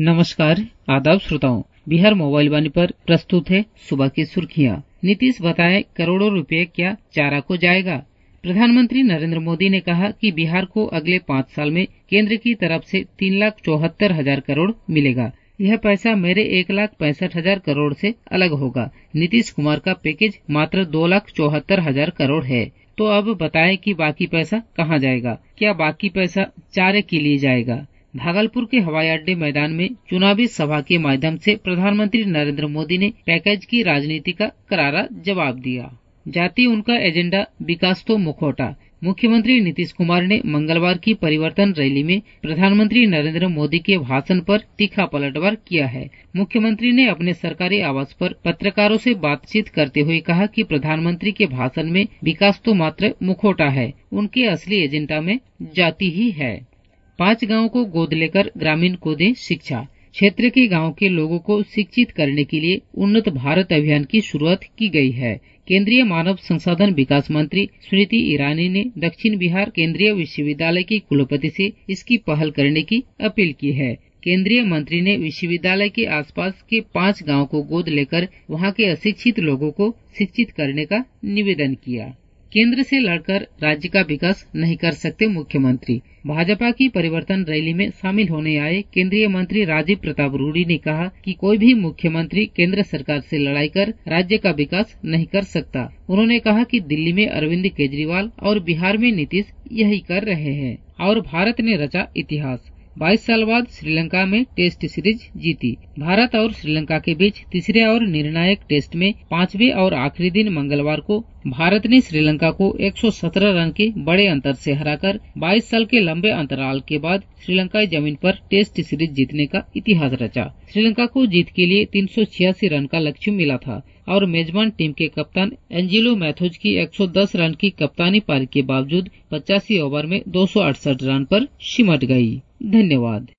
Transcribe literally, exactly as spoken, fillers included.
नमस्कार, आदाब श्रोताओं। बिहार मोबाइल वाणी पर प्रस्तुत है सुबह की सुर्खियां। नीतीश बताए करोड़ों रुपए क्या चारा को जाएगा। प्रधानमंत्री नरेंद्र मोदी ने कहा कि बिहार को अगले पाँच साल में केंद्र की तरफ से तीन लाख चौहत्तर हजार करोड़ मिलेगा। यह पैसा मेरे एक लाख पैंसठ हजार करोड़ से अलग होगा। नीतीश कुमार का पैकेज मात्र दो लाख चौहत्तर हजार करोड़ है। तो अब बताएं कि बाकी पैसा कहां जाएगा। क्या बाकी पैसा चारे के लिए जाएगा। भागलपुर के हवाई अड्डे मैदान में चुनावी सभा के माध्यम से प्रधानमंत्री नरेंद्र मोदी ने पैकेज की राजनीति का करारा जवाब दिया। जाति उनका एजेंडा, विकास तो मुखौटा। मुख्यमंत्री नीतीश कुमार ने मंगलवार की परिवर्तन रैली में प्रधानमंत्री नरेंद्र मोदी के भाषण पर तीखा पलटवार किया है। मुख्यमंत्री ने अपने सरकारी आवास पर पत्रकारों से बातचीत करते हुए कहा कि प्रधानमंत्री के भाषण में विकास तो मात्र मुखौटा है, उनके असली एजेंडा में जाति ही है। पांच गांवों को गोद लेकर ग्रामीण को दें शिक्षा। क्षेत्र के गांव के लोगों को शिक्षित करने के लिए उन्नत भारत अभियान की शुरुआत की गई है। केंद्रीय मानव संसाधन विकास मंत्री स्मृति ईरानी ने दक्षिण बिहार केंद्रीय विश्वविद्यालय के कुलपति से इसकी पहल करने की अपील की है। केंद्रीय मंत्री ने विश्वविद्यालय के आसपास के पांच गांव को गोद लेकर वहां के अशिक्षित लोगों को शिक्षित करने का निवेदन किया। केंद्र से लड़कर राज्य का विकास नहीं कर सकते मुख्यमंत्री। भाजपा की परिवर्तन रैली में शामिल होने आए केंद्रीय मंत्री राजीव प्रताप रूडी ने कहा कि कोई भी मुख्यमंत्री केंद्र सरकार से लड़ाई कर राज्य का विकास नहीं कर सकता। उन्होंने कहा कि दिल्ली में अरविंद केजरीवाल और बिहार में नीतीश यही कर रहे हैं और भारत ने रचा इतिहास। बाईस साल बाद श्रीलंका में टेस्ट सीरीज जीती। भारत और श्रीलंका के बीच तीसरे और निर्णायक टेस्ट में पांचवें और आखिरी दिन मंगलवार को भारत ने श्रीलंका को एक सौ सत्रह रन के बड़े अंतर से हराकर बाईस साल के लंबे अंतराल के बाद श्रीलंकाई जमीन पर टेस्ट सीरीज जीतने का इतिहास रचा। श्रीलंका को जीत के लिए तीन सौ छियासी रन का लक्ष्य मिला था और मेजबान टीम के कप्तान एंजिलो मैथ्यूज की एक सौ दस रन की कप्तानी पारी के बावजूद पचासी ओवर में दो सौ अड़सठ रन पर सिमट गयी। धन्यवाद।